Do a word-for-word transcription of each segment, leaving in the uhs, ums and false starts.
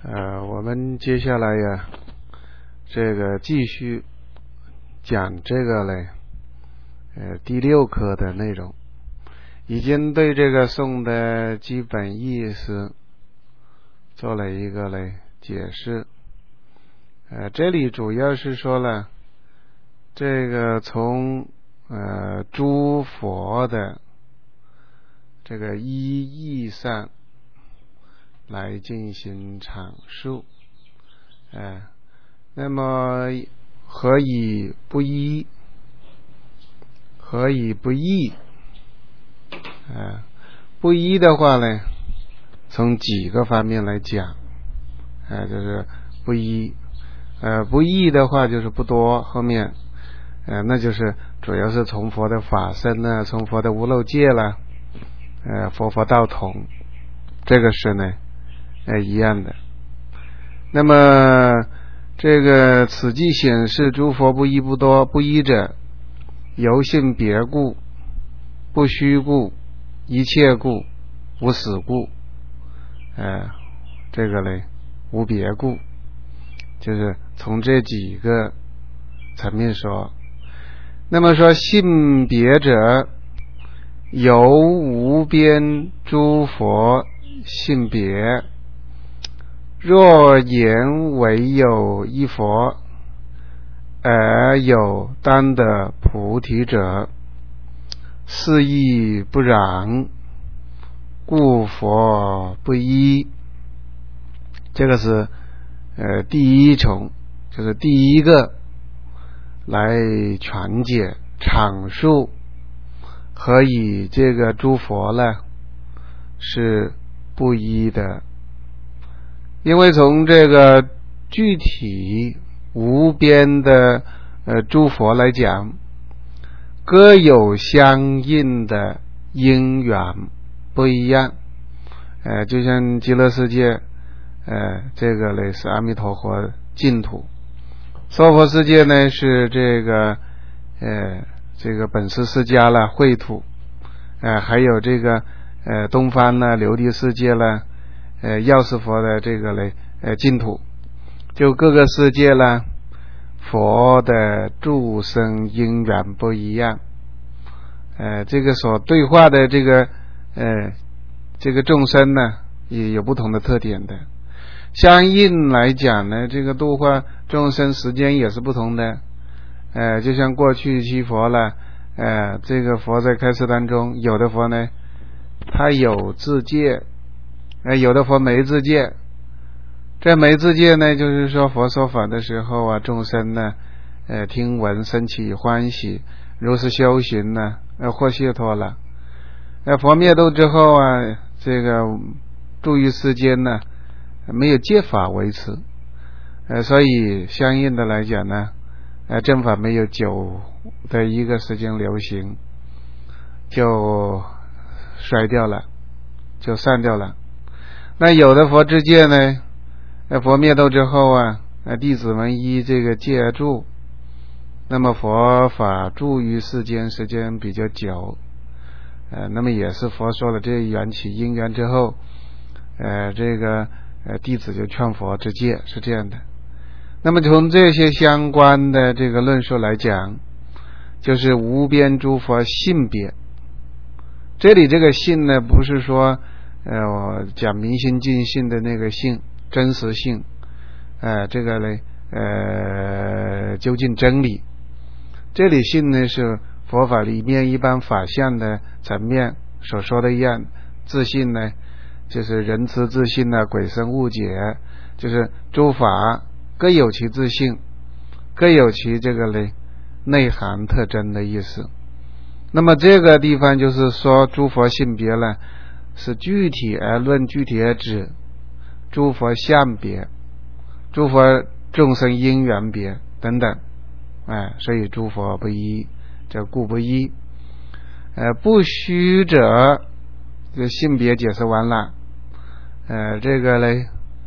呃，我们接下来呀，这个继续讲这个嘞，呃，第六课的内容，已经对这个颂的基本意思做了一个嘞解释。呃，这里主要是说了，这个从呃诸佛的这个一义上来进行阐述，呃，那么何以不一？何以不异？呃，不一的话呢，从几个方面来讲，呃，就是不一，呃，不异的话就是不多，后面，呃，那就是主要是从佛的法身呢，从佛的无漏界啦，呃，佛佛道同，这个是呢。呃，一样的。那么这个此即显示诸佛不一不多，不一者由性别故，不虚故，一切故，无死故，呃，这个呢无别故，就是从这几个层面说。那么说性别者，由无边诸佛性别，若言唯有一佛，而有当得菩提者，是亦不然，故佛不一。这个是呃第一重，就是第一个来传解阐述何以这个诸佛呢是不一的。因为从这个具体无边的呃诸佛来讲，各有相应的因缘不一样，呃，就像极乐世界，呃，这个呢是阿弥陀佛净土，娑婆世界呢是这个呃这个本师释迦了秽土，呃，还有这个呃东方呢琉璃世界了。呃，药师佛的这个嘞，呃，净土，就各个世界呢，佛的诸生因缘不一样，呃，这个所对话的这个，呃，这个众生呢，也有不同的特点的。相应来讲呢，这个度化众生时间也是不同的，呃，就像过去期佛了，呃，这个佛在开示当中，有的佛呢，他有自戒。呃，有的佛没自戒，这没自戒呢，就是说佛说法的时候啊，众生呢，呃，听闻生起欢喜，如是修行呢，呃，获解脱了。呃，佛灭度之后啊，这个住于世间呢，没有戒法维持，呃，所以相应的来讲呢，呃，正法没有久的一个时间流行，就衰掉了，就散掉了。那有的佛之戒呢，佛灭度之后啊，弟子们依这个戒住，那么佛法住于世间时间比较久，呃，那么也是佛说了这缘起因缘之后，呃，这个呃弟子就劝佛之戒，是这样的。那么从这些相关的这个论述来讲，就是无边诸佛性别。这里这个性呢，不是说呃，我讲明心净性的那个性，真实性，呃，这个呢，呃，究竟真理。这里性呢是佛法里面一般法相的层面所说的一样，自性呢就是人慈自性呢，鬼生误解，就是诸法各有其自性，各有其这个呢内涵特征的意思。那么这个地方就是说诸佛性别呢，是具体而论，具体而指，诸佛相别，诸佛众生因缘别等等，哎，所以诸佛不一，这故不一。呃，不虚者，这个性别解释完了，呃，这个嘞，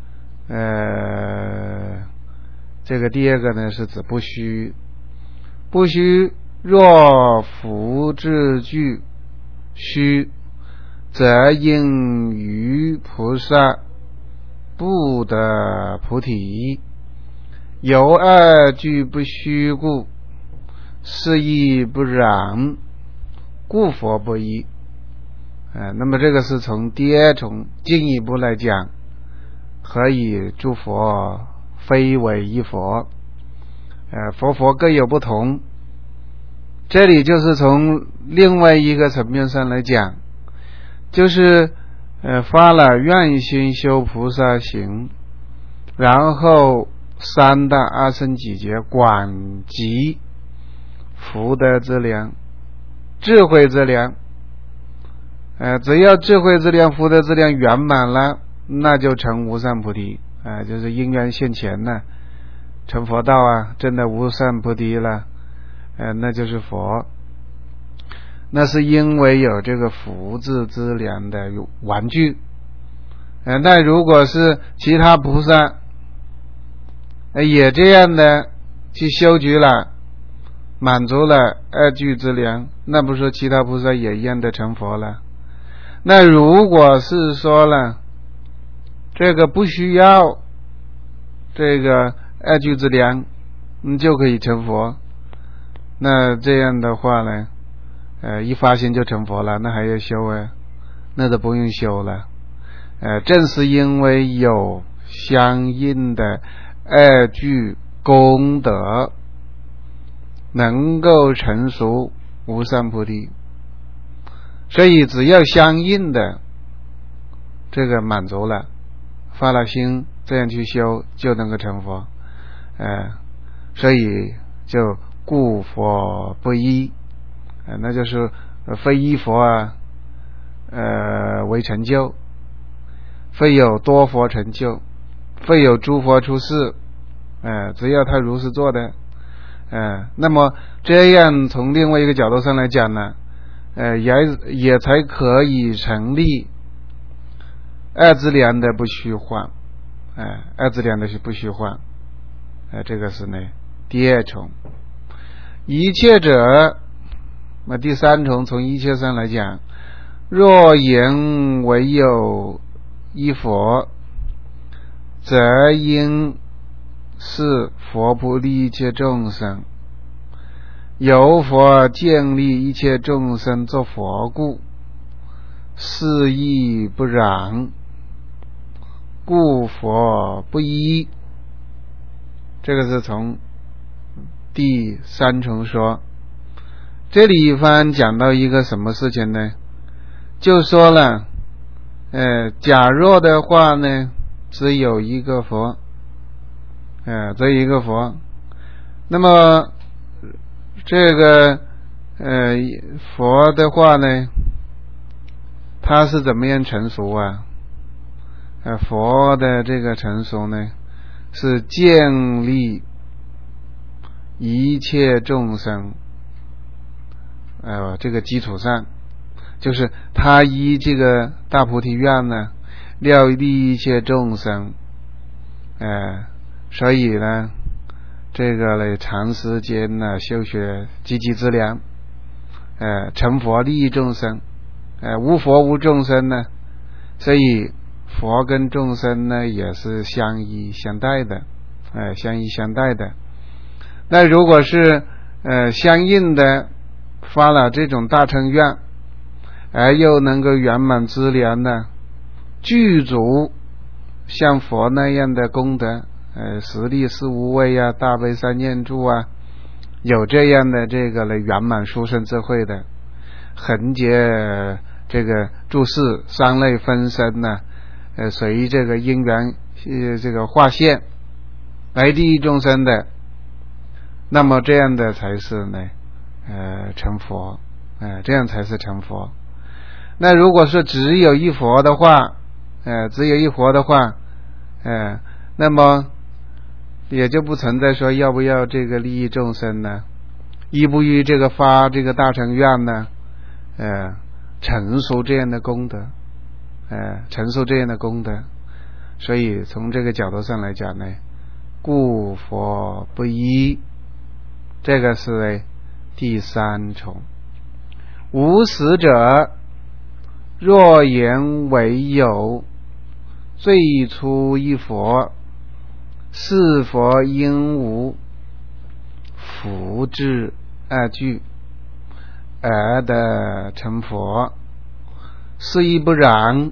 呃，这个第二个呢是指不虚，不虚若福智具虚。则应于菩萨不得菩提，有二句不虚故，是亦不然，故佛不依。呃，那么这个是从第二重进一步来讲，何以诸佛非为一佛？呃，佛佛各有不同。这里就是从另外一个层面上来讲，就是呃发了愿心修菩萨行，然后三大阿僧祇劫广集福德之粮、智慧之粮。呃，只要智慧之粮、福德之粮圆满了，那就成无上菩提啊、呃，就是因缘现前了，成佛道啊，真的无上菩提了，呃，那就是佛。那是因为有这个福智之粮的玩具。呃，那如果是其他菩萨，呃，也这样的去修集了，满足了二具之粮，那不是其他菩萨也一样的成佛了？那如果是说了这个不需要这个二具之粮，你就可以成佛，那这样的话呢，呃，一发心就成佛了，那还要修啊？那就不用修了。呃，正是因为有相应的二具功德，能够成熟无上菩提。所以只要相应的这个满足了，发了心这样去修，就能够成佛。呃，所以就故佛不依，呃，那就是非一佛啊，呃为成就，非有多佛成就，非有诸佛出世，呃，只要他如是做的，呃，那么这样从另外一个角度上来讲呢，呃，也也才可以成立二资粮的不虚幻，呃，二资粮的是不虚幻，呃，这个是呢第二重。一切者，那第三重从一切上来讲，若言唯有一佛，则应是佛不利一切众生。有佛建立一切众生作佛故，是亦不然，故佛不依。这个是从第三重说。这里一番讲到一个什么事情呢？就说了，呃，假若的话呢，只有一个佛，呃，只有一个佛，那么这个呃佛的话呢，它是怎么样成熟啊？呃，佛的这个成熟呢，是建立一切众生，呃，这个基础上，就是他依这个大菩提愿呢，料利一切众生，呃，所以呢，这个呢，长时间呢修学积极之粮，呃，成佛利益众生，呃，无佛无众生呢，所以佛跟众生呢也是相依相待的，呃，相依相待的。那如果是呃相应的发了这种大乘愿，而又能够圆满资粮呢，具足像佛那样的功德，呃，十力四无畏啊，大悲三念住啊，有这样的这个来圆满殊胜智慧的，横截这个诸事三类分身呢，呃，随这个因缘呃这个划线来利益众生的，那么这样的才是呢，呃，成佛，呃，这样才是成佛。那如果是只有一佛的话，呃，只有一佛的话，呃，那么也就不存在说要不要这个利益众生呢，依不依这个发这个大乘愿呢，呃，成熟这样的功德，呃，成熟这样的功德。所以从这个角度上来讲呢，故佛不依，这个是第三重。无实者，若言为有， 最初一佛，是佛应无福至二句而得成佛，是亦不然，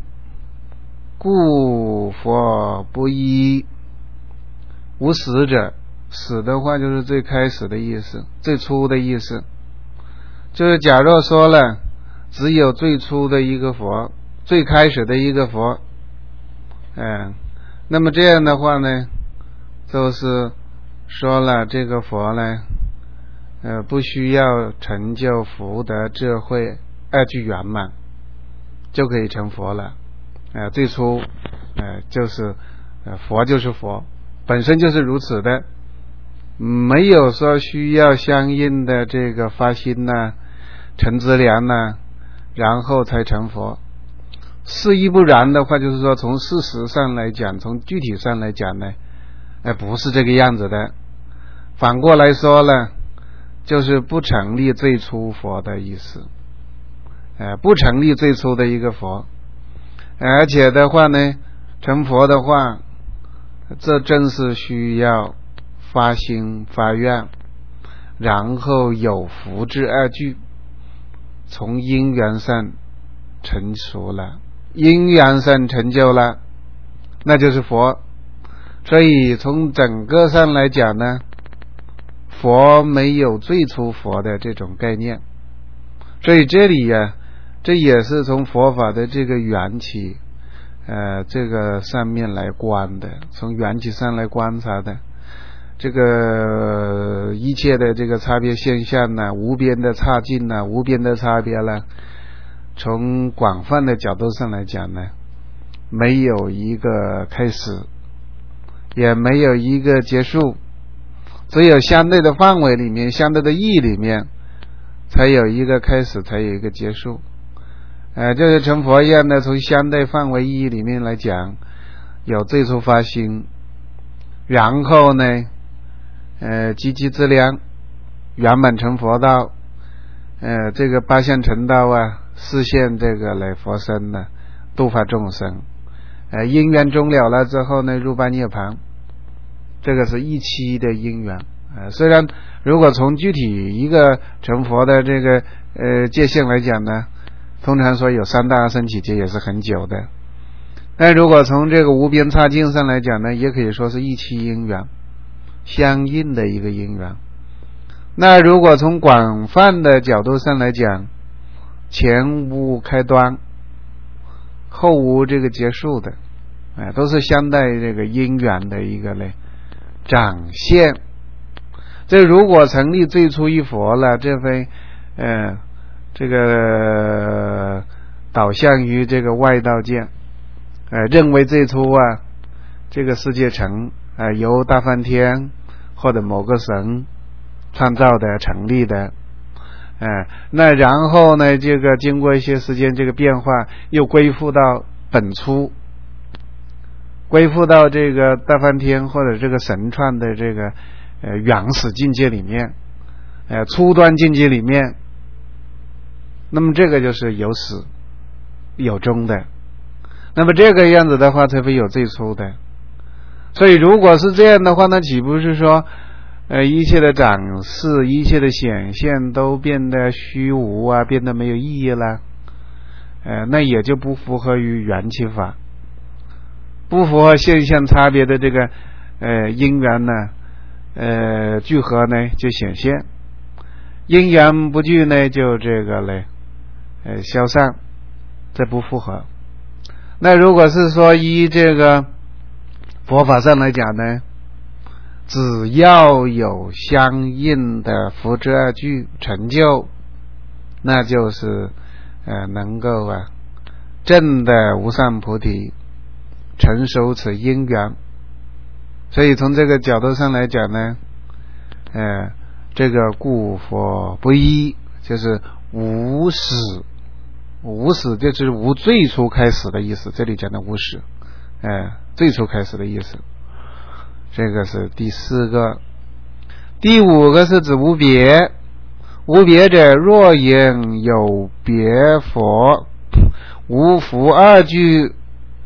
故佛不依。无始者，始的话就是最开始的意思，最初的意思，就是假若说了只有最初的一个佛，最开始的一个佛，嗯，那么这样的话呢，就是说了这个佛呢，呃，不需要成就福德智慧二句圆满就可以成佛了。呃，最初，呃，就是呃佛就是佛，本身就是如此的，没有说需要相应的这个发心呐、成资粮呐，然后才成佛。是亦不然的话，就是说从事实上来讲，从具体上来讲呢，呃，不是这个样子的。反过来说呢，就是不成立最初佛的意思，呃，不成立最初的一个佛，而且的话呢，成佛的话，这正是需要发心发愿，然后有福至二句，从因缘上成熟了，因缘上成就了，那就是佛。所以从整个上来讲呢，佛没有最初佛的这种概念。所以这里呀、啊，这也是从佛法的这个缘起呃，这个上面来观的，从缘起上来观察的。这个一切的这个差别现象呢，无边的差劲呢，无边的差别了，从广泛的角度上来讲呢，没有一个开始，也没有一个结束，只有相对的范围里面，相对的意义里面，才有一个开始，才有一个结束。呃，就是成佛一样的，从相对范围意义里面来讲，有最初发心，然后呢，呃，积极资粮，圆满成佛道，呃，这个八相成道啊，实现这个来佛身呢，度化众生，呃，因缘终了了之后呢，入般涅槃，这个是一期的因缘。呃，虽然如果从具体一个成佛的这个呃界限来讲呢，通常说有三大阿僧祇劫也是很久的，但如果从这个无边差劲上来讲呢，也可以说是一期因缘，相应的一个因缘。那如果从广泛的角度上来讲，前无开端，后无这个结束的，哎、呃，都是相待这个因缘的一个嘞展现。这如果成立最初一佛了，这非呃这个导向于这个外道界，呃认为最初啊这个世界成呃由大梵天或者某个神创造的成立的，呃那然后呢这个经过一些时间这个变化，又归附到本初，归附到这个大梵天或者这个神创的这个呃原始境界里面，呃初端境界里面。那么这个就是有始有终的，那么这个样子的话才会有最初的。所以如果是这样的话，那岂不是说呃一切的展示，一切的显现都变得虚无啊，变得没有意义了，呃那也就不符合于缘起法，不符合现象差别的这个呃因缘呢呃聚合呢就显现，因缘不聚呢就这个嘞呃消散，这不符合。那如果是说依这个佛法上来讲呢，只要有相应的福至二句成就，那就是呃能够啊证的无上菩提，成熟此因缘。所以从这个角度上来讲呢，呃这个故佛不依，就是无始，无始就是无最初开始的意思，这里讲的无始，呃最初开始的意思。这个是第四个。第五个是指无别，无别者若言有别佛，无福二句，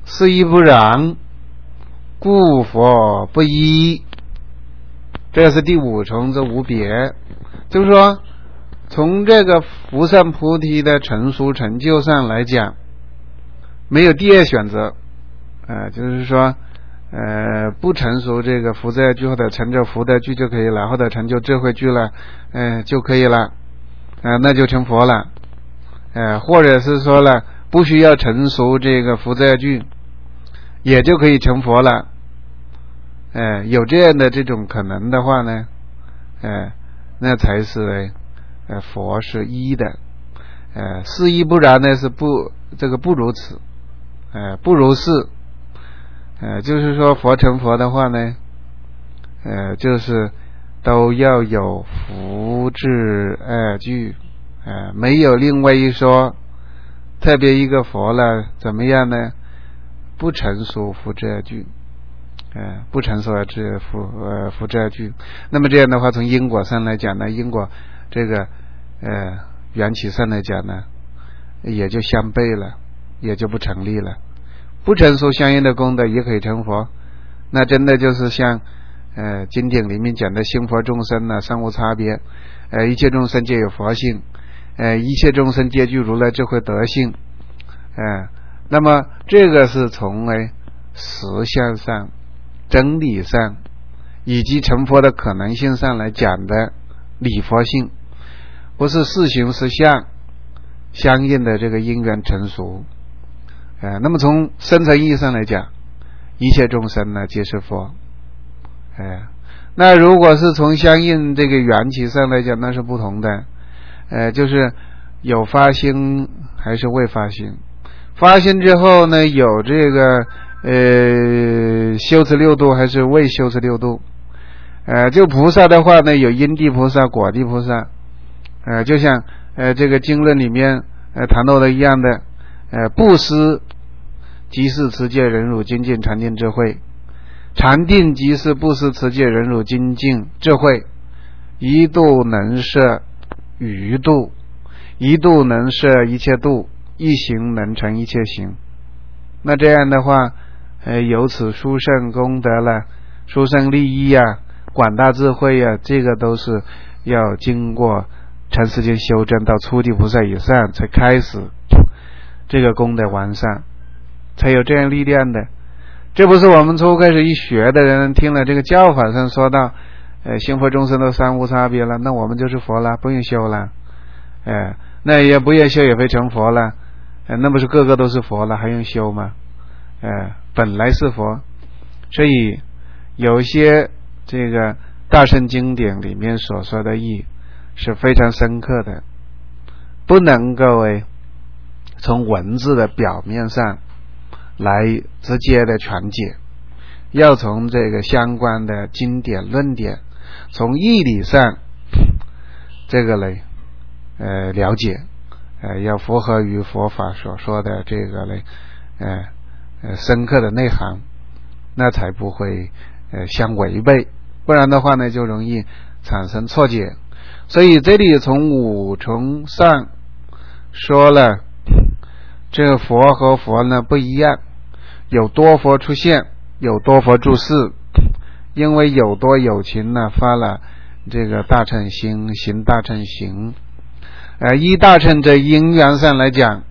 是亦不然，故佛不一。这是第五重这无别，就是说从这个福善菩提的成熟成就上来讲，没有第二选择，呃，就是说呃，不成熟这个福德具或者成就福德具就可以了，或者成就智慧具了，呃，就可以了，呃，那就成佛了，呃，或者是说了不需要成熟这个福德具，也就可以成佛了，呃，有这样的这种可能的话呢，呃，那才是呃佛是一的，呃，是一不然呢是不这个不如此，呃，不如是。呃，就是说佛成佛的话呢，呃，就是都要有福智二具，呃，没有另外一说，特别一个佛了怎么样呢？不成熟福智二具，呃，不成熟而智福呃福智二具。那么这样的话，从因果上来讲呢，因果这个呃缘起上来讲呢，也就相悖了，也就不成立了。不成熟相应的功德也可以成佛，那真的就是像呃经典里面讲的心佛众生呢，三无差别，呃一切众生皆有佛性，呃一切众生皆具如来智慧德性，呃那么这个是从哎实相上、真理上以及成佛的可能性上来讲的理佛性，不是事行实相相应的这个因缘成熟。呃，那么从深层意义上来讲，一切众生呢皆是佛，呃，那如果是从相应这个缘起上来讲，那是不同的，呃，就是有发心还是未发心，发心之后呢，有这个呃修持六度还是未修持六度，呃，就菩萨的话呢，有因地菩萨、果地菩萨，呃，就像呃这个经论里面呃谈到的一样的。呃，布施即是持戒忍辱精进禅定智慧，禅定即是布施持戒忍辱精进智慧，一度能摄余度，一度能摄一切度，一行能成一切行。那这样的话，呃，由此殊胜功德了，殊胜利益啊，广大智慧啊，这个都是要经过长时间修正到初地菩萨以上才开始。这个功德完善，才有这样力量的。这不是我们初开始一学的人听了这个教法上说到，呃，心佛众生都三无差别了，那我们就是佛了，不用修了，呃，那也不愿修也非成佛了，呃，那不是个个都是佛了，还用修吗？呃，本来是佛，所以有些这个大乘经典里面所说的义是非常深刻的，不能够诶。从文字的表面上来直接的传解，要从这个相关的经典论点，从义理上这个来呃了解，呃要符合于佛法所说的这个来呃呃深刻的内涵，那才不会呃相违背，不然的话呢就容易产生错解。所以这里从五重上说了，这个佛和佛呢不一样，有多佛出现，有多佛住世，因为有多有情呢发了这个大乘心，行大乘行。呃，依大乘这因缘上来讲，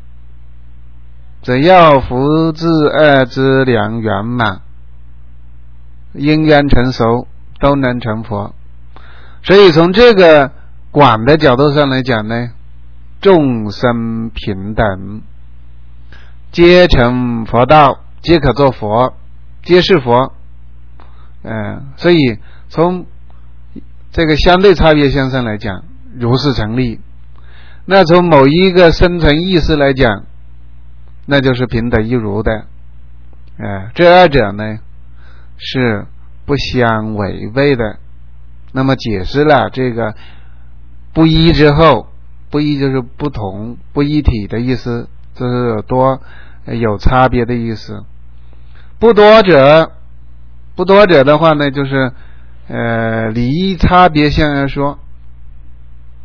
只要福智二资粮圆满，因缘成熟，都能成佛。所以从这个广的角度上来讲呢，众生平等，皆成佛道，皆可做佛，皆是佛。呃，所以从这个相对差别相上来讲，如是成立。那从某一个深层意识来讲，那就是平等一如的。呃，这二者呢是不相违背的。那么解释了这个不一之后，不一就是不同，不一体的意思，这是有多有差别的意思。不多者，不多者的话呢，就是呃理一差别相而说，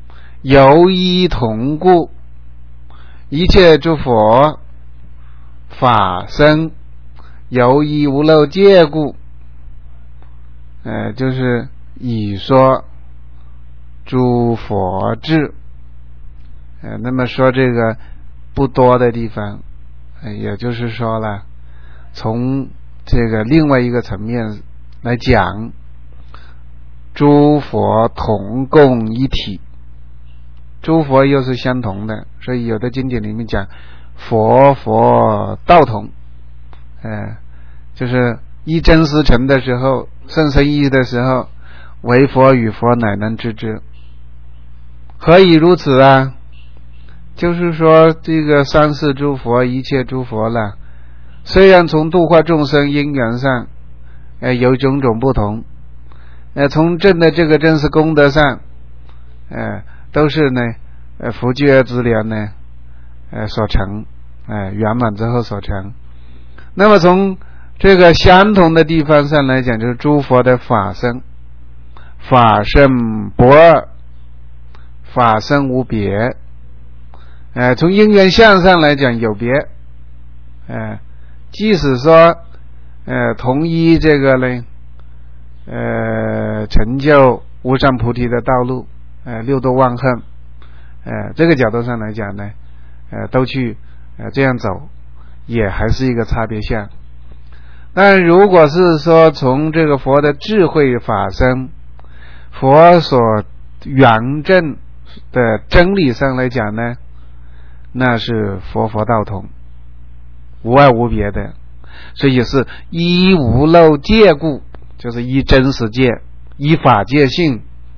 由一同故，一切诸佛法身，有一无漏界故，呃，就是以说诸佛智，呃，那么说这个不多的地方，呃，也就是说了，从这个另外一个层面来讲，诸佛同共一体，诸佛又是相同的，所以有的经典里面讲佛佛道同，呃，就是一真实成的时候，甚深义的时候，唯佛与佛乃能知之。何以如此啊？就是说这个三世诸佛，一切诸佛了，虽然从度化众生因缘上呃有种种不同，呃从证的这个真实功德上呃都是呢呃福觉之莲呢呃所成，呃圆满之后所成。那么从这个相同的地方上来讲，就是诸佛的法身，法身不二，法身无别。呃从因缘相上来讲有别，呃即使说呃同一这个呢呃成就无上菩提的道路，呃六度万恨，呃这个角度上来讲呢呃都去呃这样走，也还是一个差别相。但如果是说从这个佛的智慧法身，佛所圆证的真理上来讲呢，那是佛佛道同，无二无别的，所以是一无漏界故，就是一真实界，一法界性，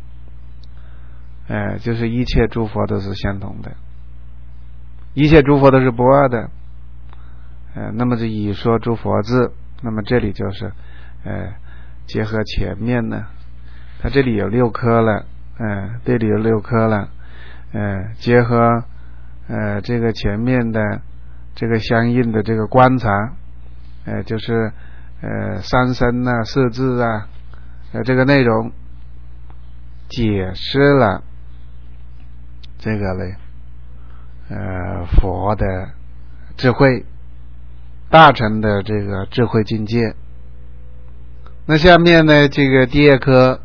呃，就是一切诸佛都是相同的，一切诸佛都是不二的，呃，那么就以说诸佛智，那么这里就是呃结合前面呢，它这里有六颗了，呃，这里有六颗了，呃，结合呃这个前面的这个相应的这个观察，呃就是呃三身啊四智啊呃这个内容，解释了这个嘞呃佛的智慧，大乘的这个智慧境界。那下面呢，这个第二颗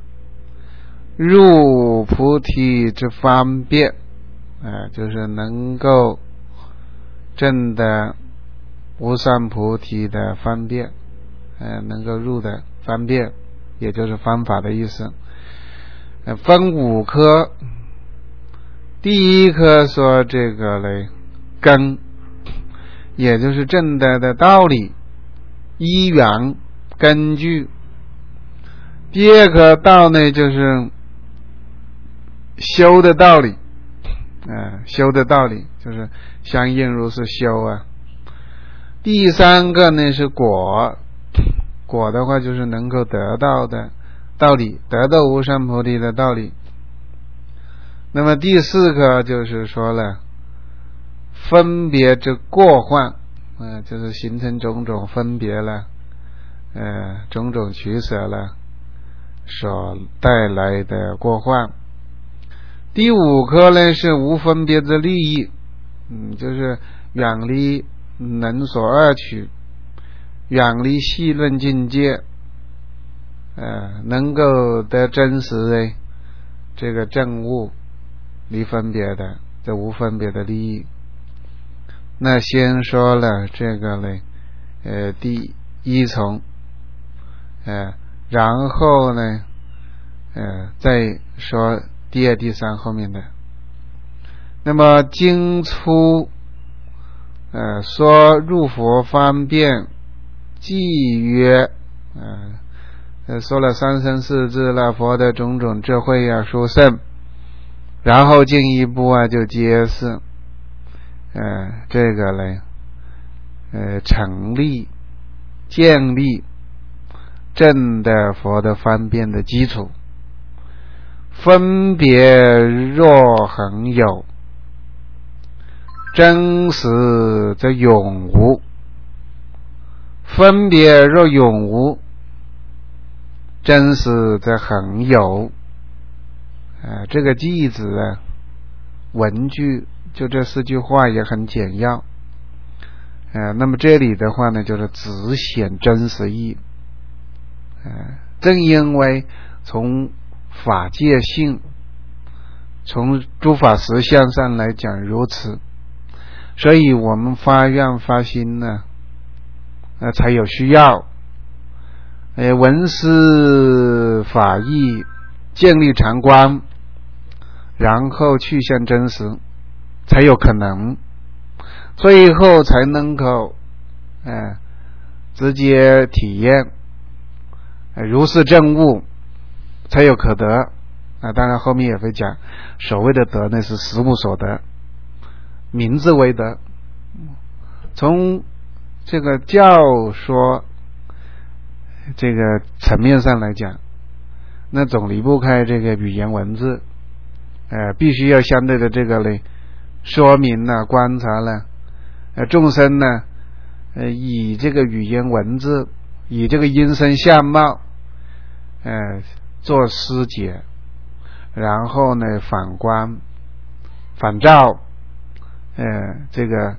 入菩提之方便，呃就是能够证得无上菩提的方便，呃能够入的方便，也就是方法的意思。呃分五科，第一科说这个嘞根，也就是证得的道理，依缘根据。第二颗道呢，就是修的道理，呃修的道理就是相应如是修啊。第三个呢是果，果的话就是能够得到的道理，得到无上菩提的道理。那么第四个就是说了分别之过患，呃就是形成种种分别了，呃种种取舍了所带来的过患。第五颗呢是无分别之利益，嗯就是远离能所二取，远离细论境界，呃能够得真实的这个证悟，离分别的这无分别的利益。那先说了这个呢呃第一重，呃然后呢呃再说第二第三后面的。那么经出呃说入佛方便记曰，呃说了三身四智了，佛的种种智慧啊殊胜，然后进一步啊就揭示呃这个呢呃成立建立证的佛的方便的基础。分别若恒有，真实则永无。分别若永无，真实则恒有。呃这个句子啊，文句就这四句话也很简要， 呃，那么这里的话呢，就是只显真实义。呃，正因为从法界性，从诸法实相上来讲如此，所以我们发愿发心呢，呃，才有需要，呃，闻思法义，建立禅观，然后去向真实，才有可能，最后才能够，呃，直接体验，呃，如是证悟，才有可得。啊，当然后面也会讲，所谓的得呢是实无所得，名字为得。从这个教说这个层面上来讲，那总离不开这个语言文字，呃，必须要相对的这个呢说明了、观察了，呃，众生呢，呃，以这个语言文字，以这个音声相貌，呃，做思解。然后呢，反观、反照，呃，这个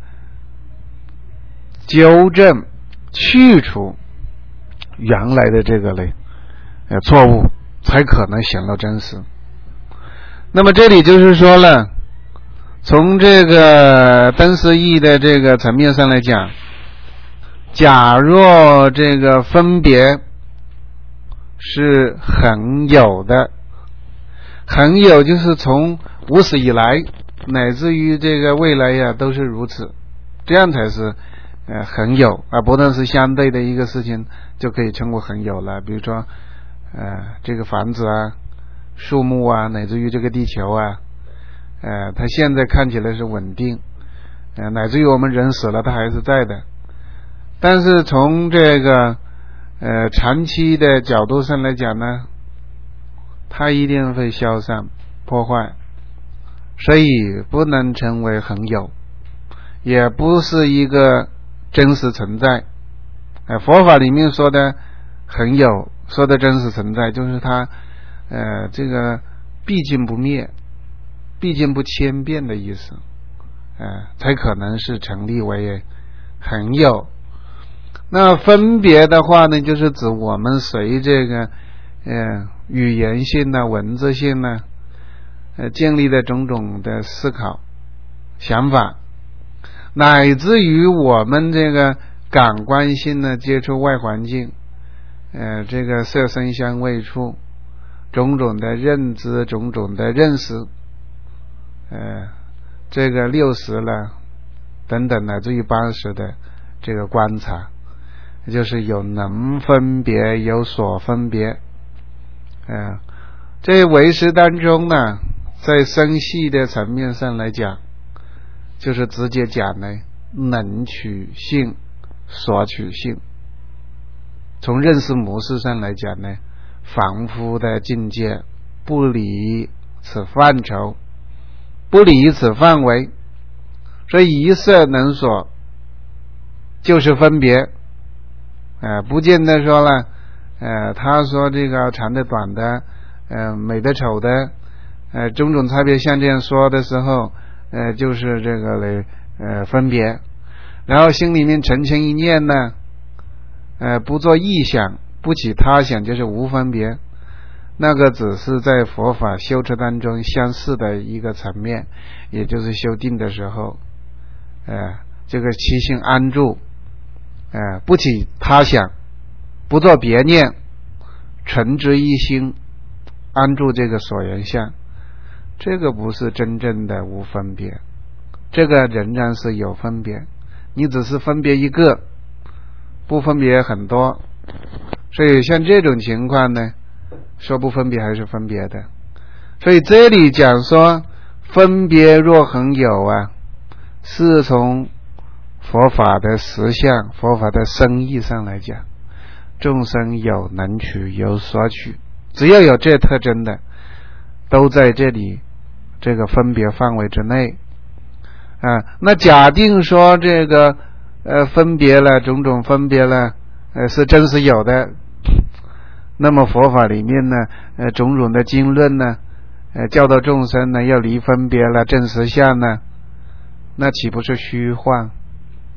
纠正、去除原来的这个嘞，呃，错误，才可能显露真实。那么这里就是说了，从这个真实义的这个层面上来讲，假若这个分别是很有的。很有就是从无始以来乃至于这个未来呀都是如此，这样才是呃很有，而不但是相对的一个事情就可以称为很有了。比如说呃这个房子啊、树木啊，乃至于这个地球啊，呃它现在看起来是稳定，呃乃至于我们人死了它还是在的，但是从这个呃长期的角度上来讲呢，它一定会消散破坏，所以不能成为恒有，也不是一个真实存在。呃、佛法里面说的恒有，说的真实存在，就是它呃这个毕竟不灭，毕竟不千变的意思，呃才可能是成立为恒有。那分别的话呢，就是指我们随这个呃语言性呢、文字性呢，呃，建立的种种的思考、想法，乃至于我们这个感官性呢，接触外环境，呃，这个色声香味触，种种的认知、种种的认识，呃，这个六十了等等乃至于八十的这个观察，就是有能分别，有所分别。呃，这唯识当中呢，在深细的层面上来讲，就是直接讲呢，能取性、所取性。从认识模式上来讲呢，凡夫的境界不离此范畴，不离此范围，所以一色能所就是分别。呃，不见得说了。呃，他说这个长的、短的，呃，美的、丑的，呃，种种差别，像这样说的时候，呃，就是这个嘞，呃，分别。然后心里面澄清一念呢，呃，不做臆想，不起他想，就是无分别。那个只是在佛法修持当中相似的一个层面，也就是修定的时候，呃，这个七性安住，呃，不起他想。不做别念，纯之一心，安住这个所缘相，这个不是真正的无分别，这个仍然是有分别，你只是分别一个，不分别很多，所以像这种情况呢，说不分别还是分别的。所以这里讲说分别若恒有啊，是从佛法的实相、佛法的深意上来讲，众生有能取有所取，只要有这特征的，都在这里这个分别范围之内啊。那假定说这个呃分别了，种种分别了，呃是真实有的，那么佛法里面呢，呃种种的经论呢，呃教导众生呢要离分别了，证实相呢，那岂不是虚幻？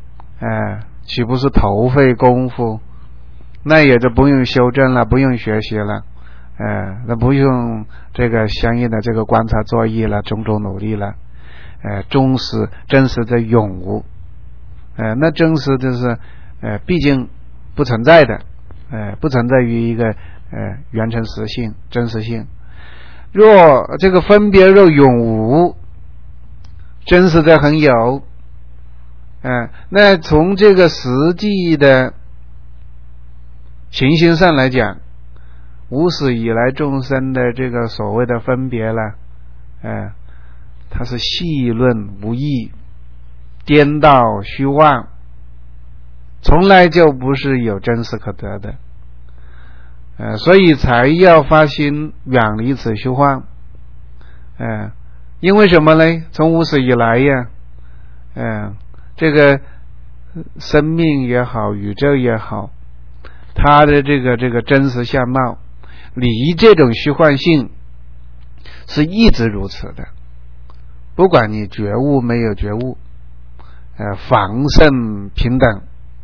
呃，岂不是头费功夫？那也就不用修正了，不用学习了，呃，那不用这个相应的这个观察作业了，种种努力了，呃，真实真实的永无，呃，那真实就是呃，毕竟不存在的，呃，不存在于一个呃原成实性真实性。若这个分别若永无，真实的很有，呃，那从这个实际的情形上来讲，无始以来众生的这个所谓的分别了，呃，它是戏论无益，颠倒虚妄，从来就不是有真实可得的，呃，所以才要发心远离此虚幻，呃，因为什么呢？从无始以来呀，呃，这个生命也好，宇宙也好，它的这个这个真实相貌离这种虚幻性是一直如此的，不管你觉悟没有觉悟，呃，凡圣平等，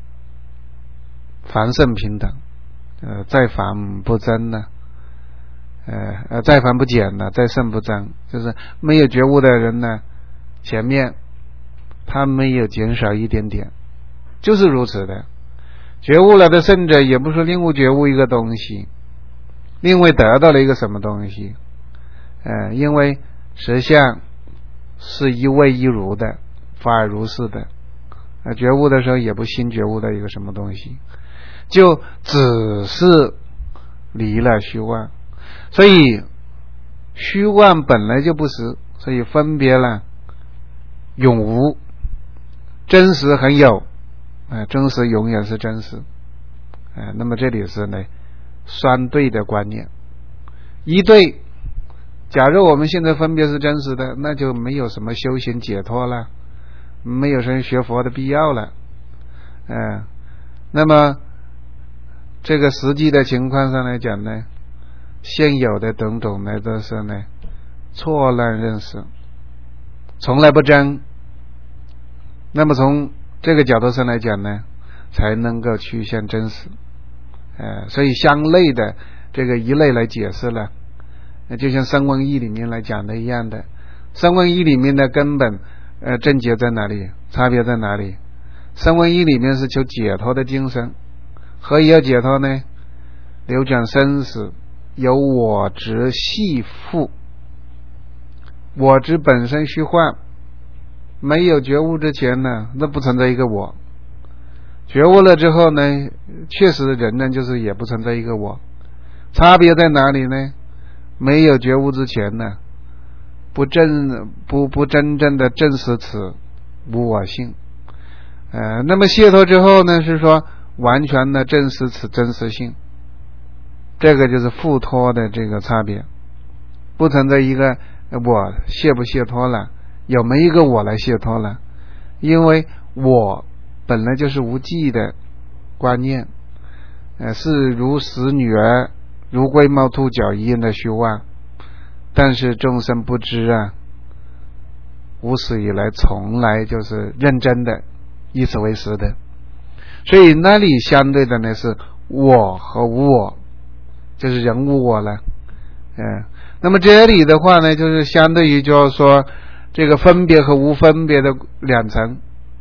凡圣平等，呃，再凡不增呢，呃呃，再凡不减呢，再圣不增，就是没有觉悟的人呢，前面他没有减少一点点，就是如此的。觉悟了的圣者也不是另外觉悟一个东西，另外得到了一个什么东西，呃，因为实相是一位一如的，法尔如是的，呃，觉悟的时候也不新觉悟的一个什么东西，就只是离了虚妄，所以虚妄本来就不实，所以分别了永无，真实很有，呃，真实永远是真实，呃，那么这里是呢双对的观念，一对，假如我们现在分别是真实的，那就没有什么修行解脱了，没有什么学佛的必要了，呃，那么这个实际的情况上来讲呢，现有的种种呢都是呢错乱认识，从来不真，那么从这个角度上来讲呢，才能够趋向真实，呃，所以相类的这个一类来解释了，就像声闻义里面来讲的一样的，声闻义里面的根本呃症结在哪里？差别在哪里？声闻义里面是求解脱的精神，何以要解脱呢？流转生死，有我执系缚，我执本身虚幻，没有觉悟之前呢，那不存在一个我，觉悟了之后呢，确实人呢就是也不存在一个我，差别在哪里呢？没有觉悟之前呢，不真不不真正的证实此无我性，呃，那么解脱之后呢，是说完全的证实此真实性，这个就是复脱的这个差别，不存在一个我解不解脱了，有没有一个我来解脱了，因为我本来就是无记的观念，呃，是如使女儿如龟毛兔角一样的虚妄，但是众生不知啊，无始以来从来就是认真的以此为实的，所以那里相对的呢是我和无我，就是人无我了，嗯，那么这里的话呢，就是相对于就是说这个分别和无分别的两层，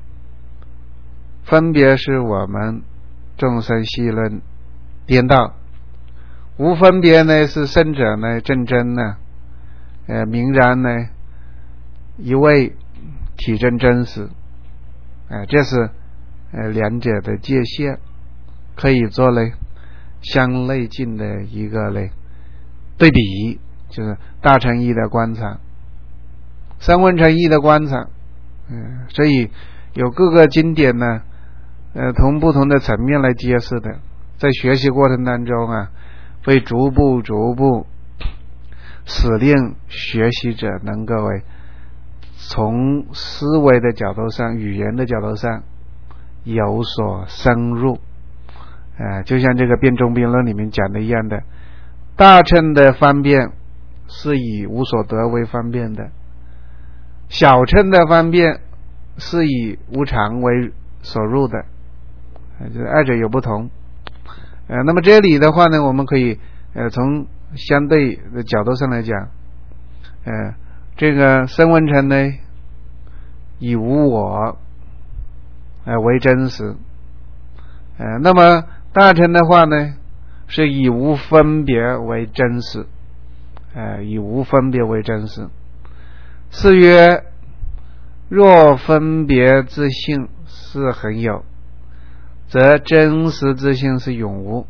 分别是我们众生戏论颠倒，无分别呢是圣者呢正真呢，呃，明然呢一味体证真实，呃，这是呃两者的界限，可以做嘞相类近的一个嘞对比，就是大乘义的观察，三问乘义的观察，嗯、呃，所以有各个经典呢，呃，从不同的层面来揭示的，在学习过程当中啊，会逐步逐步使令学习者能够为从思维的角度上、语言的角度上有所深入，呃，就像这个辩中辩论里面讲的一样的，大乘的方便是以无所得为方便的，小乘的方便是以无常为所入的，就是二者有不同。呃，那么这里的话呢，我们可以呃从相对的角度上来讲，呃，这个声闻乘呢，以无我呃为真实，呃，那么大乘的话呢，是以无分别为真实，呃，以无分别为真实。是曰：若分别之性是恒有，则真实之性是永无。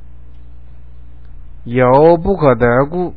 有不可得故，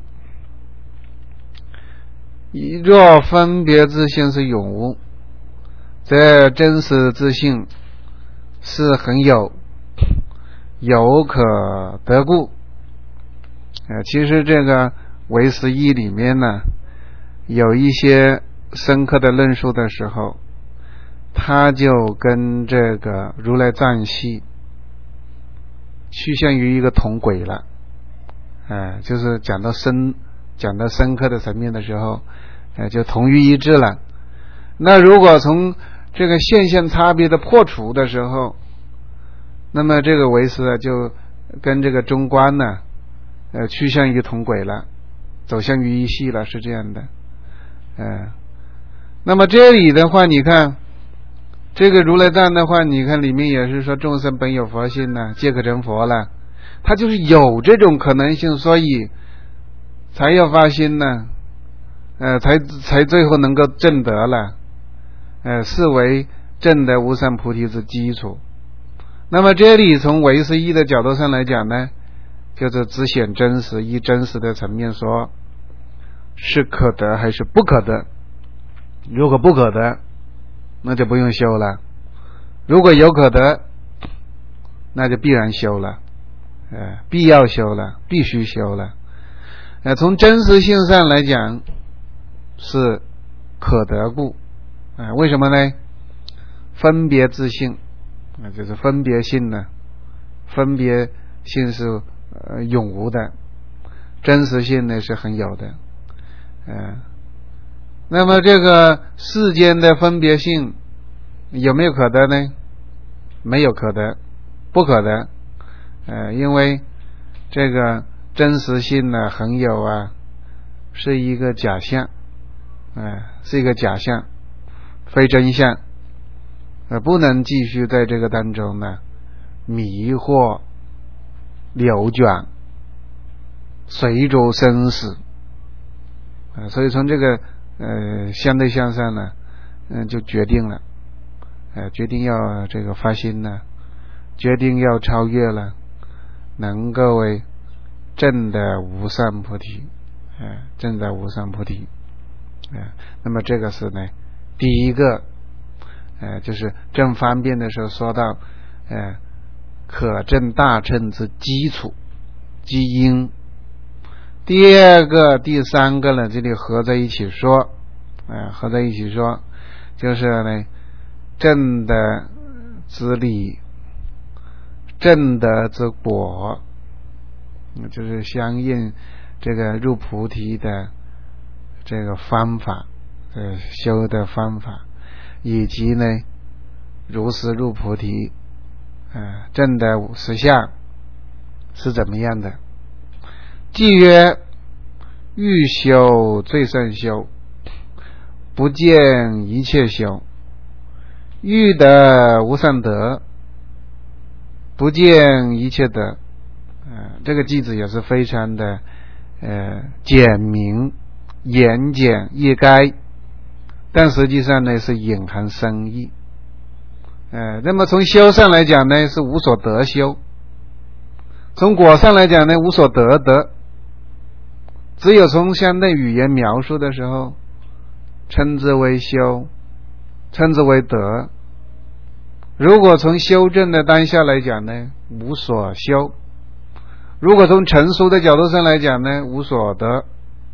若分别之性是永无，则真实之性是恒有，有可得故。呃，其实这个唯识义里面呢，有一些深刻的论述的时候，他就跟这个如来藏系趋向于一个同轨了。呃，就是讲到深讲到深刻的层面的时候，呃，就同于一致了。那如果从这个现象差别的破除的时候，那么这个唯识啊就跟这个中观呢，呃，趋向于同轨了，走向于一系了，是这样的。呃，那么这里的话，你看这个如来藏的话，你看里面也是说众生本有佛性呢，皆可成佛了。它就是有这种可能性，所以才要发心呢，呃，才才最后能够证得了，呃，视为证得无上菩提之基础。那么这里从唯识义的角度上来讲呢，就是只显真实，以真实的层面说，是可得还是不可得。如果不可得，那就不用修了；如果有可得，那就必然修了。呃，必要修了，必须修了。呃，从真实性上来讲是可得故。呃，为什么呢？分别之性，呃，就是分别性呢，分别性是呃永无的，真实性呢是很有的。呃，那么这个世间的分别性有没有可得呢？没有可得，不可得。呃，因为这个真实性呢，恒有啊，是一个假象，呃，是一个假象，非真相，呃，不能继续在这个当中呢迷惑、流转、随着生死，呃，所以从这个呃相对向上呢，嗯、呃，就决定了，呃，决定要这个发心呢，决定要超越了。能够为证得无上菩提，呃，证得无上菩提，呃，那么这个是呢，第一个，呃，就是证方便的时候说到，呃，可证大乘之基础基因。第二个、第三个呢，这里合在一起说，呃，合在一起说，就是呢，证得之理。证得之果，就是相应这个入菩提的这个方法，呃，修的方法，以及呢，如实入菩提，呃，证得五十相是怎么样的？即曰：欲修最胜修，不见一切修；欲得无上德，不见一切德。呃，这个句子也是非常的呃简明、言简意赅，但实际上呢是隐含深意。呃，那么从修上来讲呢，是无所得修；从果上来讲呢，无所得得。只有从相对语言描述的时候，称之为修，称之为得。如果从修正的当下来讲呢，无所修；如果从成熟的角度上来讲呢，无所得。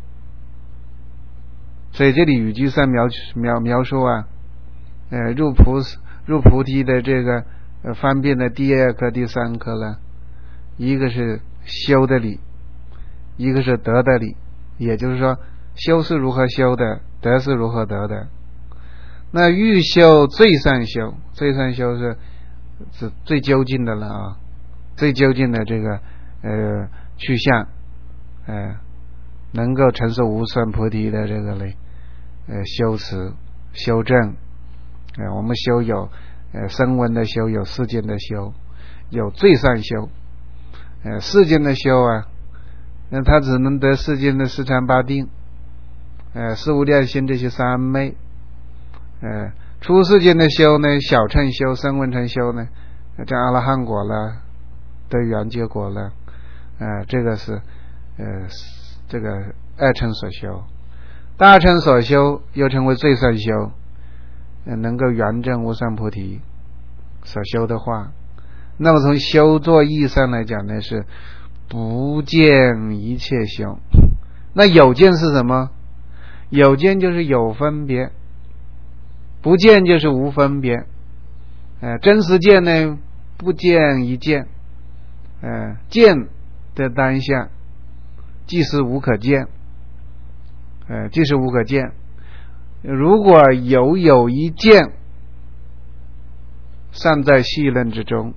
所以这里语句上描描描述啊，呃，入菩入菩提的这个呃方便的第二课、第三课呢，一个是修的理，一个是得的理。也就是说，修是如何修的，得是如何得的。那欲修最上修，最上修是是最究竟的了啊，最究竟的这个呃去向，呃，能够成就无上菩提的这个嘞，呃，修持修正，呃，我们修有呃声闻的修，有世间的修，有最上修，呃，世间的修啊，那他只能得世间的四禅八定，呃，四无量心这些三昧，呃，出世间的修呢，小乘修、声闻乘修呢，这阿罗汉果了，得圆觉果了，呃，这个是呃这个二乘所修，大乘所修又称为最上修，呃、能够圆证无上菩提所修的话，那么从修作意义上来讲呢，是不见一切修。那有见是什么？有见就是有分别，不见就是无分别。呃，真实见呢，不见一见，呃，见的当下即是无可见，呃，即是无可见。如果有有一见，尚在细论之中。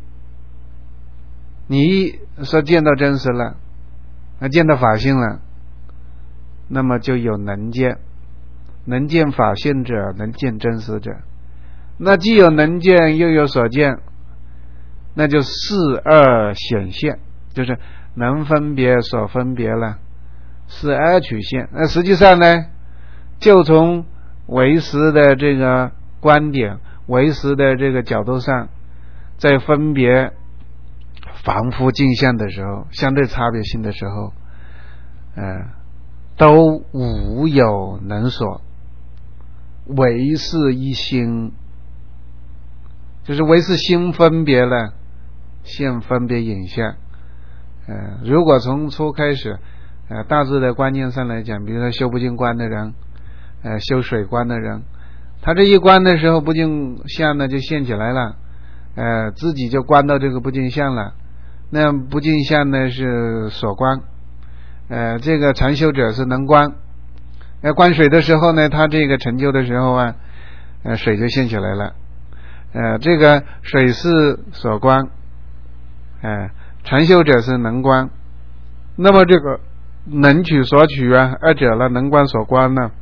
你说见到真实了，那见到法性了，那么就有能见，能见法性者，能见真实者。那既有能见，又有所见，那就四二显现，就是能分别所分别了，是二曲线。那实际上呢，就从唯识的这个观点，唯识的这个角度上，在分别凡夫镜像的时候，相对差别性的时候，呃，都无有能所，唯是一心，就是唯是心分别了，现分别影像。呃，如果从初开始，呃，大致的观念上来讲，比如说修不净观的人，呃，修水观的人，他这一观的时候，不净相呢就现起来了，呃，自己就观到这个不净相了。那不净相呢是所观，呃，这个禅修者是能观。那观水的时候呢，他这个成就的时候啊，呃，水就现起来了。呃，这个水是所观，呃，禅修者是能观。那么这个能取所取啊，二者了，能观所观呢，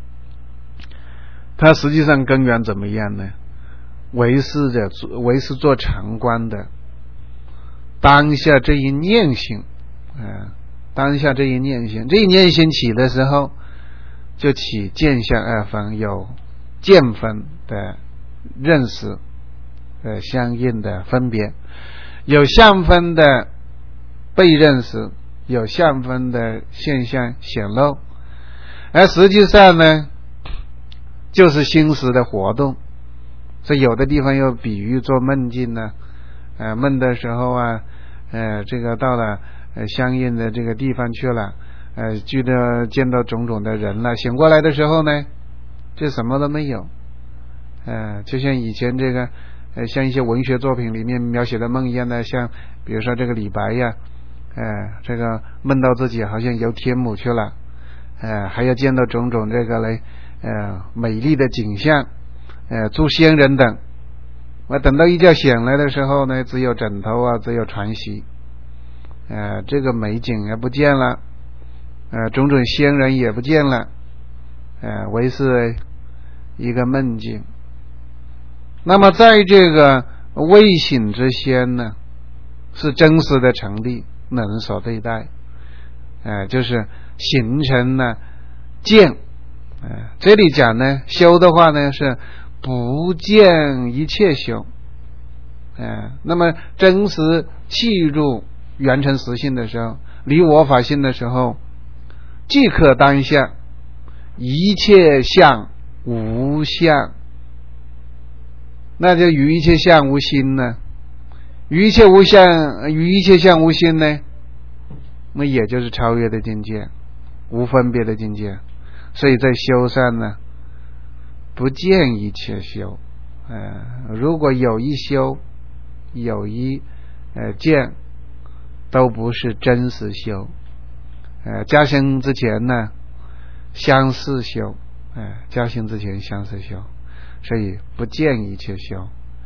它实际上根源怎么样呢？唯是者，唯是做常观的。当下这一念心，呃，当下这一念心，这一念心起的时候，就起见相二分，有见分的认识，呃，相应的分别，有相分的被认识，有相分的现象显露，而实际上呢，就是心识的活动。所以有的地方又比喻做梦境呢，呃，梦的时候啊，呃，这个到了呃相应的这个地方去了，呃，觉得见到种种的人了，醒过来的时候呢，就什么都没有，呃，就像以前这个呃，像一些文学作品里面描写的梦一样的，像比如说这个李白呀，呃，这个梦到自己好像游天母去了，呃，还要见到种种这个嘞，呃，美丽的景象。呃，诸仙人等，我等到一觉醒来的时候呢，只有枕头啊，只有床席，呃，这个美景也不见了，呃，种种仙人也不见了，呃，唯是一个梦境。那么在这个未醒之先呢，是真实的成立，能所对待，呃，就是形成了见，呃，这里讲呢，修的话呢是不见一切修，呃，那么真实契入圆成实性的时候，离我法性的时候，即可当下一切相无相，那就与一切相无心呢，与一切无相，与一切相无心呢，那也就是超越的境界，无分别的境界。所以在修上呢，不见一切修，呃，如果有一修，有一呃见，都不是真实修。呃，加行之前呢，相似修，呃，加行之前相似修，所以不见一切修。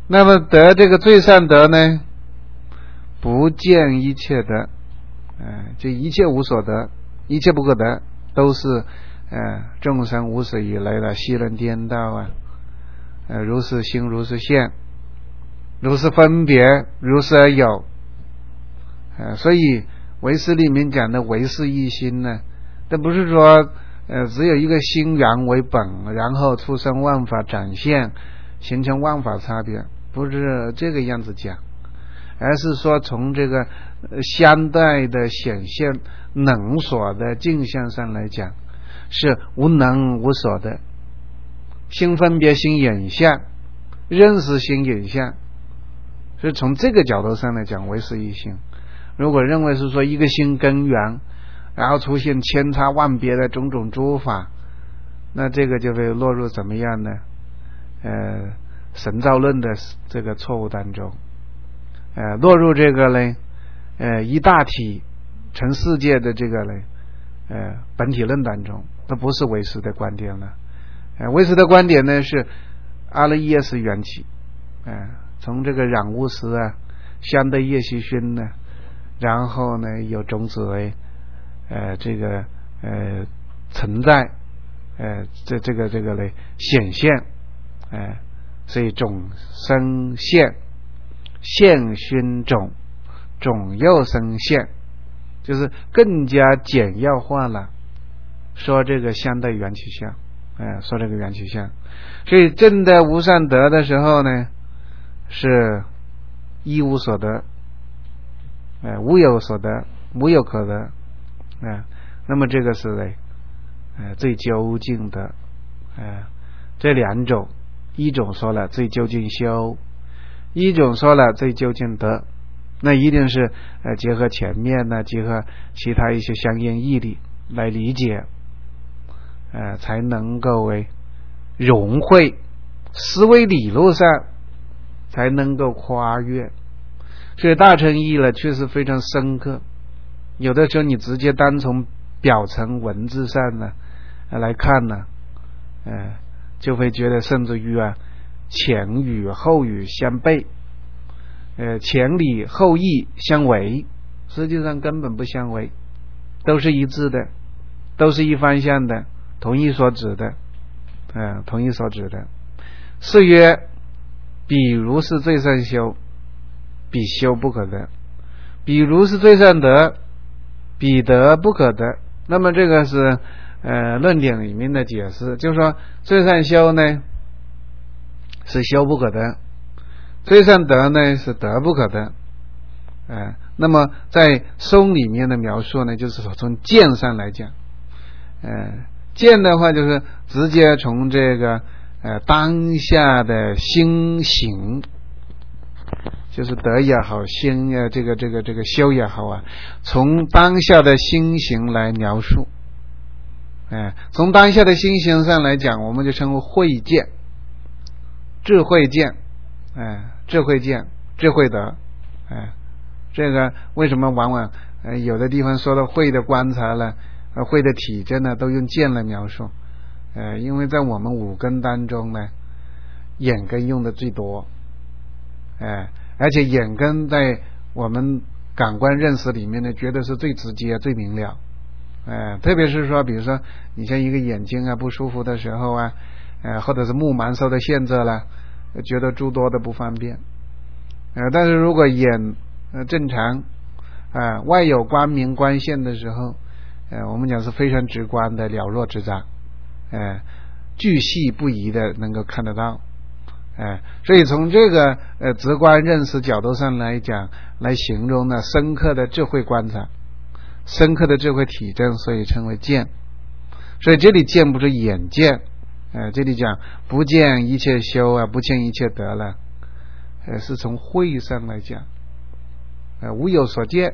那么得这个最善德呢，不见一切得，呃，这一切无所得，一切不可得，都是呃众生无始以来的戏论颠倒啊，呃如是心如是现，如是分别，如是而有，呃所以唯识里面讲的唯是一心呢，这不是说呃只有一个心源为本，然后出生万法展现，形成万法差别，不是这个样子讲，而是说从这个相对的显现能所的镜像上来讲，是无能无所的，心分别心眼相，认识心眼相，是从这个角度上来讲唯是一心。如果认为是说一个心根源，然后出现千差万别的种种诸法，那这个就会落入怎么样呢？呃，神造论的这个错误当中，呃，落入这个呢，呃，一大体成世界的这个呢，呃，本体论当中，这不是唯识的观点了。呃，唯识的观点呢是阿赖耶识缘起，呃，从这个染物识啊，相对业习熏呢，然后呢有种子为呃这个呃存在，呃这这个这个呢显现，呃所以种生现，现熏种，种又生现，就是更加简要化了说这个相对缘起相，呃说这个缘起相。所以证得无上德的时候呢，是一无所得，呃无有所得，无有可得，呃那么这个是呢呃最究竟的，呃这两种，一种说了最究竟修，一种说了最究竟得，那一定是呃结合前面呢，结合其他一些相应义理来理解，呃才能够为融会，思维理路上才能够跨越。所以大乘义了确实非常深刻，有的时候你直接单从表层文字上呢、呃、来看呢，呃就会觉得甚至于啊前语后语相悖，呃前理后义相违，实际上根本不相违，都是一致的，都是一方向的，同一所指的，呃同一所指的。是曰比如是最善修，比修不可得，比如是最善德，比得不可得。那么这个是呃论点里面的解释，就是说最善修呢是修不可得，最善德呢是得不可得，呃那么在松里面的描述呢，就是说从见上来讲，呃见的话就是直接从这个呃当下的心行，就是德也好，心啊这个这个这个修也好啊，从当下的心行来描述，哎，从当下的心行上来讲，我们就称为慧见，智慧见，哎，智慧见，智慧德，哎，这个为什么往往呃有的地方说到慧的观察了，呃慧的体证呢，都用见来描述，呃，因为在我们五根当中呢，眼根用的最多，哎，而且眼根在我们感官认识里面呢，觉得是最直接、最明了。呃，特别是说，比如说你像一个眼睛啊不舒服的时候啊，呃，或者是目盲受到限制了，觉得诸多的不方便。呃，但是如果眼呃正常，啊、呃，外有光明光线的时候，呃，我们讲是非常直观的了若指掌，呃，巨细不遗的能够看得到。哎，所以从这个呃直观认识角度上来讲，来形容呢深刻的智慧观察，深刻的智慧体证，所以称为见。所以这里见不是眼见，呃，这里讲不见一切修啊，不见一切得了，呃，是从慧上来讲，呃，无有所见，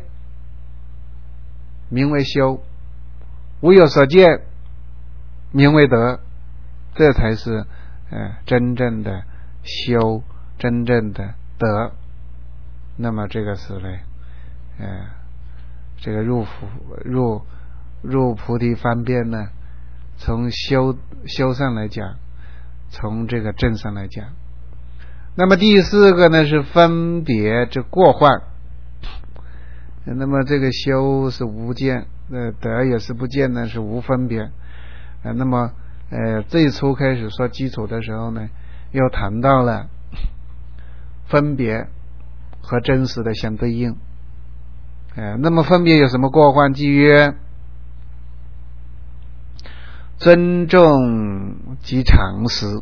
名为修；无有所见，名为得，这才是呃真正的修，真正的得。那么这个是呢，呃，这个入菩入入菩提方便呢，从修修上来讲，从这个正上来讲， 那么第四个呢是分别之过患。那么这个修是无见，呃，德也是不见呢，是无分别。呃、那么呃，最初开始说基础的时候呢，又谈到了分别和真实的相对应。呃、那么分别有什么过患？即曰尊重及常识，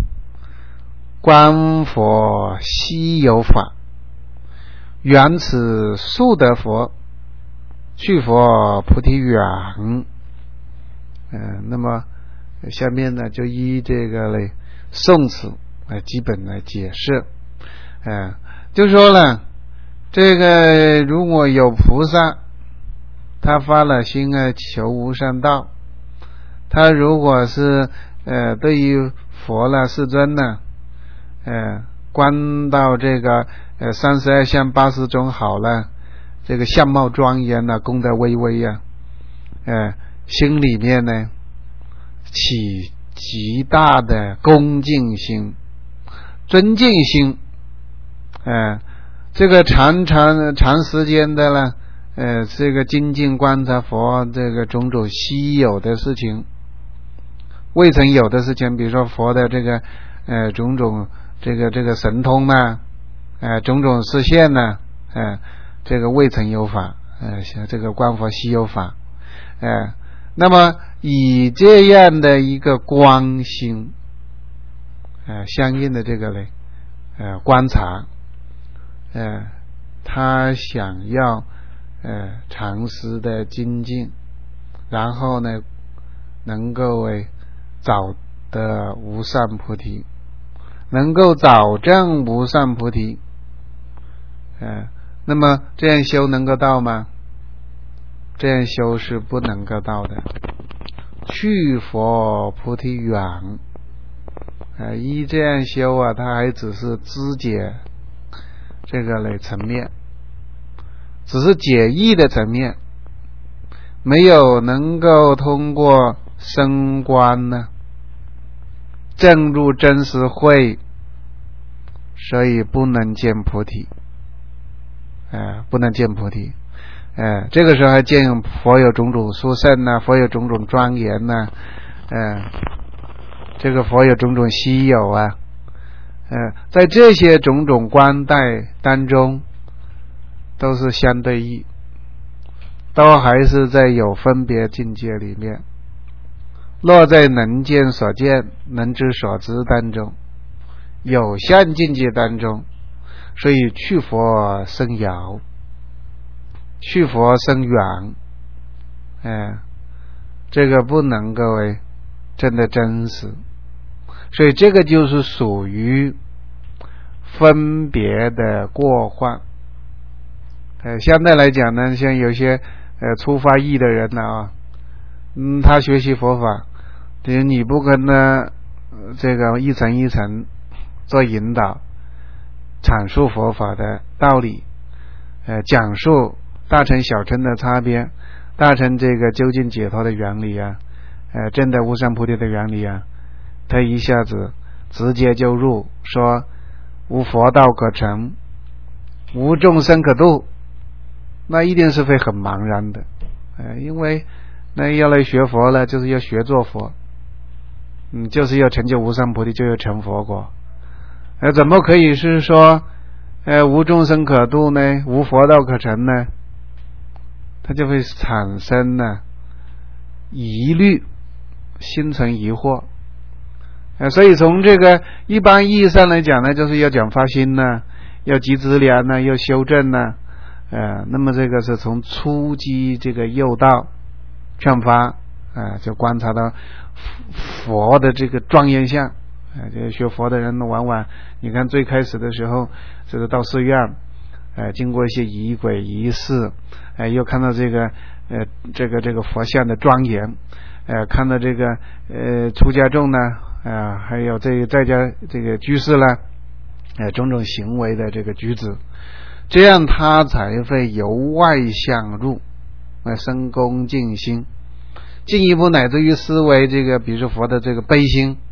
观佛稀有法，缘此速得佛，去佛菩提远。呃、那么下面呢就依这个嘞宋词来基本来解释。呃、就说了这个如果有菩萨他发了心啊求无上道，他如果是呃对于佛了世尊呢呃观到这个呃三十二相八十种好了，这个相貌庄严啊，功德巍巍啊，呃心里面呢起极大的恭敬心、尊敬心，呃这个长长长时间的呢呃这个精进观察佛这个种种稀有的事情，未曾有的事情，比如说佛的这个呃种种这个这个神通呢，呃种种示现呢，呃这个未曾有法，呃像这个观佛稀有法，呃那么以这样的一个观心，呃相应的这个嘞呃观察，呃他想要呃长时的精进，然后呢能够为早得无上菩提，能够早证无上菩提，呃那么这样修能够到吗？这样修是不能够到的。去佛菩提远，呃依这样修啊，它还只是知解这个类层面，只是解义的层面，没有能够通过升观呢证入真实慧，所以不能见菩提，呃不能见菩提。呃这个时候还见佛有种种殊胜啊，佛有种种庄严啊，呃这个佛有种种稀有啊，呃在这些种种观待当中都是相对义，都还是在有分别境界里面，落在能见所见、能知所知当中，有相境界当中，所以去佛生遥，去佛生远，哎，这个不能够为真的真实，所以这个就是属于分别的过患。呃，相对来讲呢，像有些呃初发意的人呢啊，嗯，他学习佛法，就是你不跟他、呃、这个一层一层做引导，阐述佛法的道理，呃，讲述大乘小乘的差别，大乘这个究竟解脱的原理啊，呃，证得无上菩提的原理啊，他一下子直接就入说无佛道可成，无众生可度，那一定是会很茫然的，呃，因为那要来学佛了，就是要学做佛，嗯，就是要成就无上菩提，就要成佛果，呃，怎么可以是说，呃，无众生可度呢？无佛道可成呢？它就会产生呢疑虑，心存疑惑。呃，所以从这个一般意义上来讲呢，就是要讲发心呢，要集资粮呢，要修正呢。呃，那么这个是从初级这个诱导劝发，呃，就观察到佛的这个庄严相。呃，这个学佛的人往往你看最开始的时候，这个到寺院，呃，经过一些仪轨仪式，呃，又看到这个呃这个这个佛像的庄严，呃，看到这个呃出家众呢，呃，还有这个在家这个居士呢，呃，种种行为的这个举止，这样他才会由外向入，呃，生恭敬心，进一步乃至于思维这个，比如说佛的这个悲心，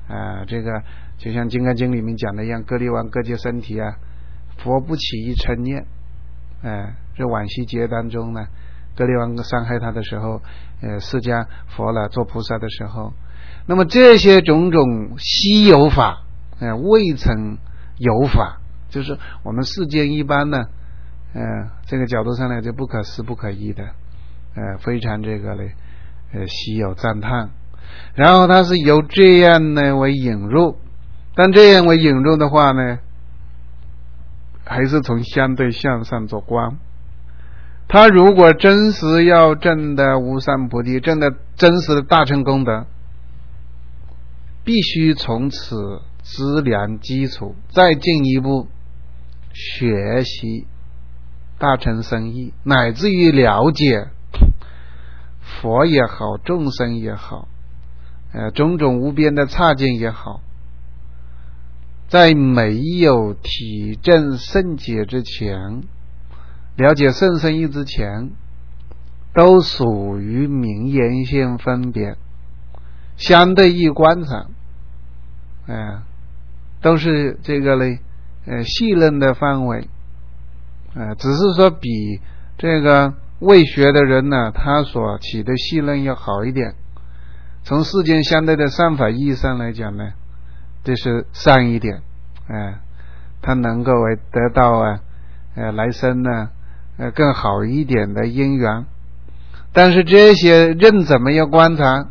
啊，这个就像《金刚经》里面讲的一样，割离完各界身体啊，佛不起一嗔念。哎，这往昔劫当中呢，割离王伤害他的时候，呃，释迦佛了做菩萨的时候，那么这些种种稀有法，呃，未曾有法，就是我们世间一般呢，呃，这个角度上来就不可思不可议的，呃，非常这个嘞，呃，稀有赞叹。然后它是由这样呢为引入，但这样为引入的话呢，还是从相对向上做观。他如果真实要证的无上菩提，证的真实的大乘功德，必须从此资粮基础，再进一步学习大乘深义，乃至于了解佛也好，众生也好，呃，种种无边的刹境也好，在没有体证圣解之前，了解圣深义之前，都属于名言性分别，相对义观察，呃，都是这个嘞，呃，细论的范围，呃，只是说比这个未学的人呢，他所起的细论要好一点。从世间相对的善法意义上来讲呢，这是善一点，呃，他能够得到啊，呃，来生呢，呃，更好一点的因缘。但是这些任怎么样观察，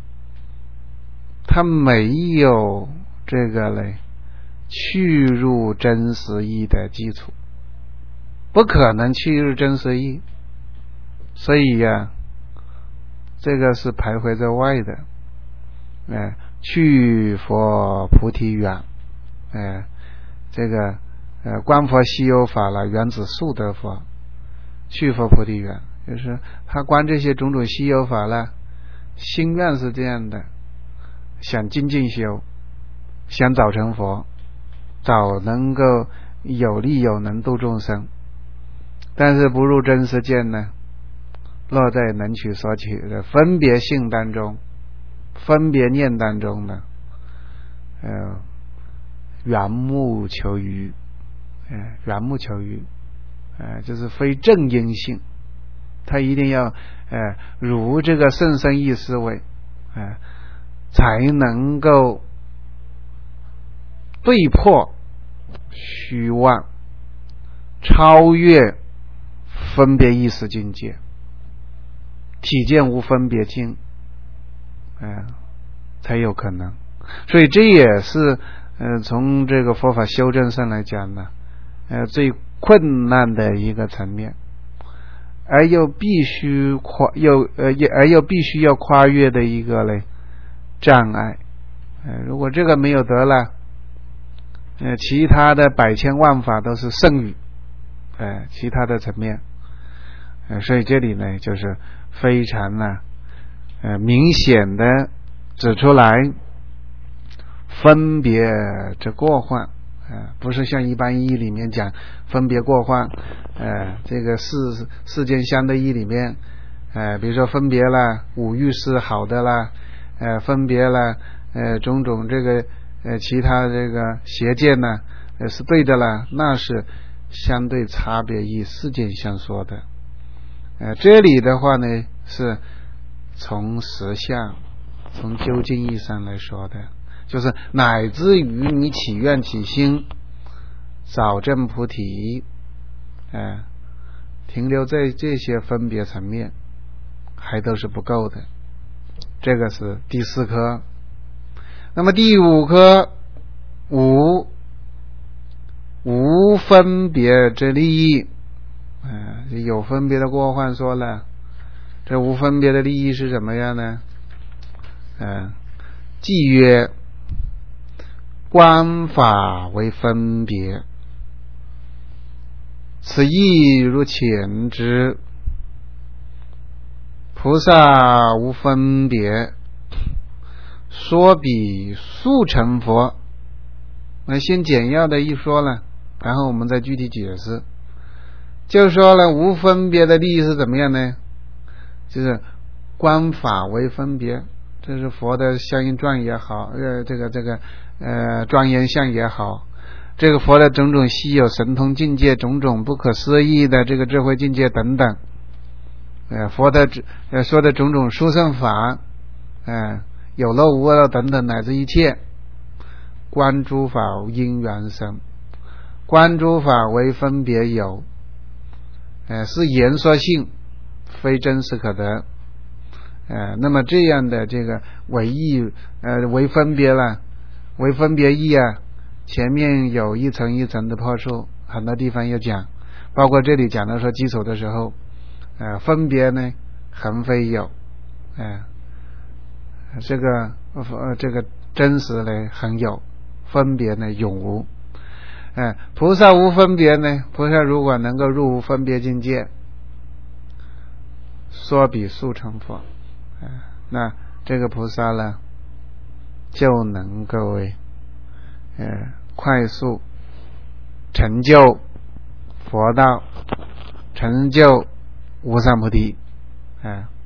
他没有这个嘞去入真实义的基础，不可能去入真实义，所以呀、啊，这个是徘徊在外的。呃，去佛菩提远，呃，这个呃观佛稀有法了，原子速得佛，去佛菩提远，就是他观这些种种稀有法了，心愿是这样的，想精进修，想早成佛，早能够有力有能度众生，但是不入真实见呢，落在能取所取的分别性当中，分别念当中呢，呃，缘木求鱼，呃，缘木求鱼，呃，就是非正因性，他一定要呃如这个甚深义思维，呃，才能够对破虚妄，超越分别意识境界，体见无分别境，呃，才有可能。所以这也是呃从这个佛法修正上来讲呢，呃最困难的一个层面，而又必须跨又呃而又必须要跨越的一个嘞障碍。呃如果这个没有得了，呃其他的百千万法都是剩余，呃其他的层面，呃所以这里呢就是非常呢呃明显的指出来分别之过患，呃不是像一般义里面讲分别过患，呃这个世世间相对义里面，呃比如说分别了五欲是好的啦，呃分别了呃种种这个呃其他这个邪见呢呃是对的啦，那是相对差别义世间相说的。呃这里的话呢是从实相从究竟义上来说的，就是乃至于你起愿起心早证菩提，呃停留在这些分别层面还都是不够的。这个是第四科。那么第五科，无无分别之利益，呃有分别的过患说了，这无分别的利益是什么样呢？呃即曰观法为分别，此义如前之。菩萨无分别，说比速成佛。那先简要的一说了，然后我们再具体解释。就说了无分别的利益是怎么样呢？就是观法为分别， 这是佛的相应状也好，呃，这个这个呃庄严相也好，这个佛的种种稀有神通境界，种种不可思议的这个智慧境界等等，呃，佛的呃说的种种殊胜法，呃，有漏无漏等等，乃至一切观诸法因缘生，观诸法为分别有，呃，是言说性，非真实可得。呃，那么这样的这个为义，呃，为分别了，为分别义啊，前面有一层一层的破述，很多地方要讲，包括这里讲到说基础的时候，呃，分别呢，恒非有，呃，这个呃这个真实呢恒有，分别呢永无，呃，菩萨无分别呢，菩萨如果能够入无分别境界，说比速成佛。那这个菩萨呢，就能够呃快速成就佛道，成就无上菩提，啊、呃。